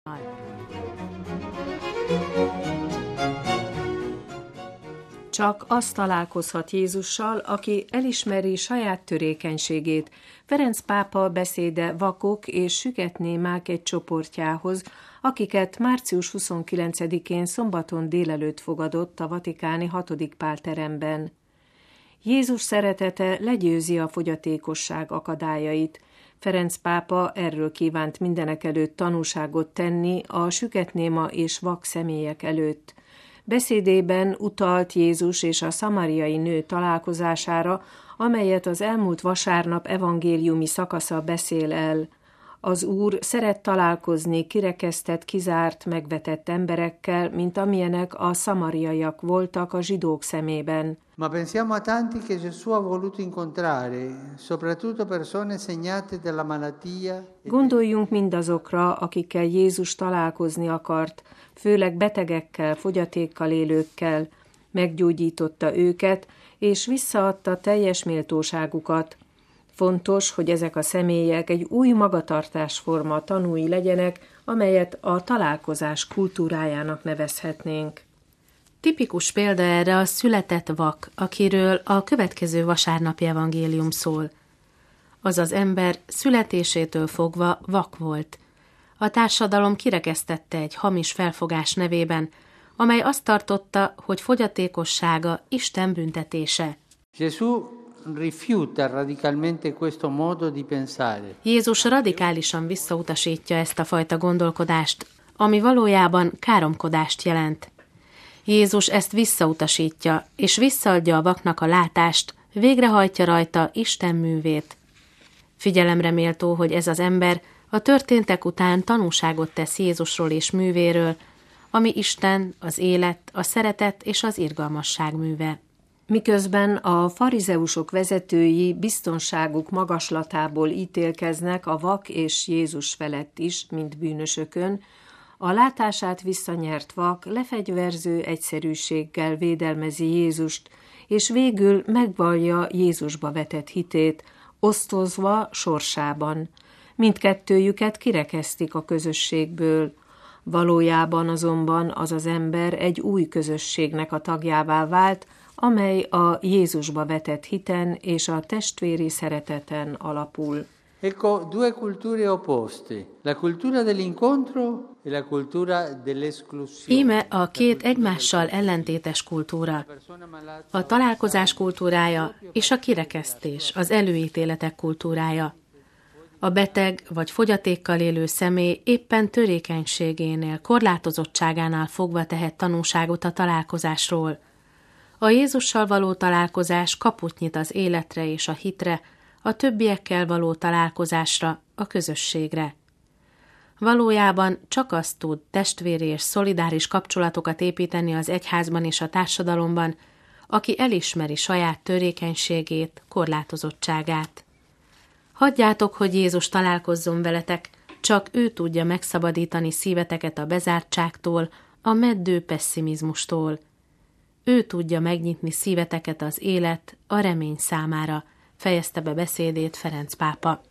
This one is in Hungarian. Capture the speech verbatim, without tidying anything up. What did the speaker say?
Csak az találkozhat Jézussal, aki elismeri saját törékenységét. Ferenc pápa beszéde vakok és süketnémák egy csoportjához, akiket március huszonkilencedikén szombaton délelőtt fogadott a vatikáni hatodik Pál teremben. Jézus szeretete legyőzi a fogyatékosság akadályait. Ferenc pápa erről kívánt mindenekelőtt tanúságot tenni a süketnéma és vak személyek előtt. Beszédében utalt Jézus és a szamariai nő találkozására, amelyet az elmúlt vasárnap evangéliumi szakasza beszél el. Az Úr szeret találkozni kirekesztett, kizárt, megvetett emberekkel, mint amilyenek a szamariaiak voltak a zsidók szemében. Ma pensiamo a tanti che Gesù ha voluto incontrare, soprattutto persone segnate dalla malattia. Gondoljunk mindazokra, akikkel Jézus találkozni akart, főleg betegekkel, fogyatékkal élőkkel, meggyógyította őket, és visszaadta teljes méltóságukat. Fontos, hogy ezek a személyek egy új magatartásforma tanúi legyenek, amelyet a találkozás kultúrájának nevezhetnénk. Tipikus példa erre a született vak, akiről a következő vasárnapi evangélium szól. Az az ember születésétől fogva vak volt. A társadalom kirekesztette egy hamis felfogás nevében, amely azt tartotta, hogy fogyatékossága Isten büntetése. Gesù rifiuta radicalmente questo modo di pensare. Jézus radikálisan visszautasítja ezt a fajta gondolkodást, ami valójában káromkodást jelent. Jézus ezt visszautasítja, és visszaadja a vaknak a látást, végrehajtja rajta Isten művét. Figyelemre méltó, hogy ez az ember a történtek után tanúságot tesz Jézusról és művéről, ami Isten, az élet, a szeretet és az irgalmasság műve. Miközben a farizeusok vezetői biztonságuk magaslatából ítélkeznek a vak és Jézus felett is, mint bűnösökön, a látását visszanyert vak lefegyverző egyszerűséggel védelmezi Jézust, és végül megvallja Jézusba vetett hitét, osztozva sorsában. Mindkettőjüket kirekesztik a közösségből. Valójában azonban az az ember egy új közösségnek a tagjává vált, amely a Jézusba vetett hiten és a testvéri szereteten alapul. Ecco due culture opposte, la cultura dell'incontro e la cultura dell'esclusione. Íme a két egymással ellentétes kultúra, a találkozás kultúrája és a kirekesztés, az előítéletek kultúrája. A beteg vagy fogyatékkal élő személy éppen törékenységénél, korlátozottságánál fogva tehet tanúságot a találkozásról. A Jézussal való találkozás kaput nyit az életre és a hitre, a többiekkel való találkozásra, a közösségre. Valójában csak azt tud testvéri és szolidáris kapcsolatokat építeni az egyházban és a társadalomban, aki elismeri saját törékenységét, korlátozottságát. Hagyjátok, hogy Jézus találkozzon veletek, csak ő tudja megszabadítani szíveteket a bezártságtól, a meddő pesszimizmustól. Ő tudja megnyitni szíveteket az élet, a remény számára, fejezte be beszédét Ferenc pápa.